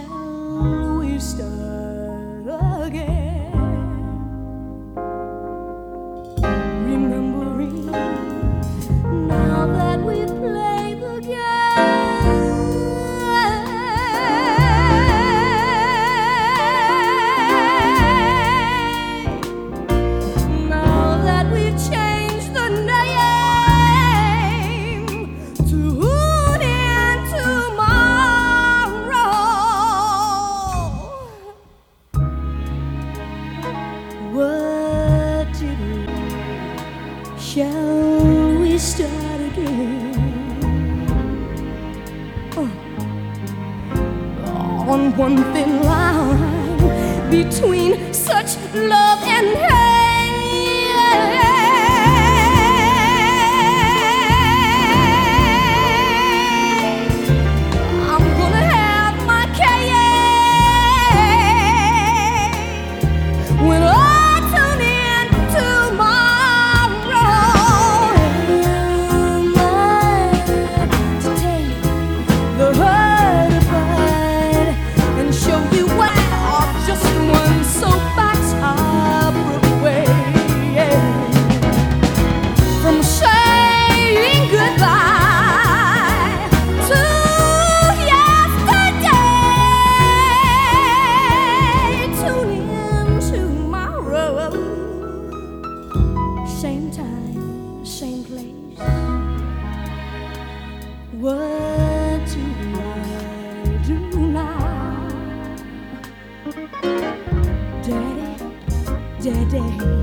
shall we start again? Remembering now that we played the game, now that we changed the name to Tune In Tomorrow. What to do? Shall we start again? On one thin line between such love and hate, I'm gonna have my cake when I tune in tomorrow. Am I to take the hurt apart and show you why off just one soapbox opera away from saying goodbye to yesterday? Tune in tomorrow, same time, same place. What do I do now? Daddy, Daddy.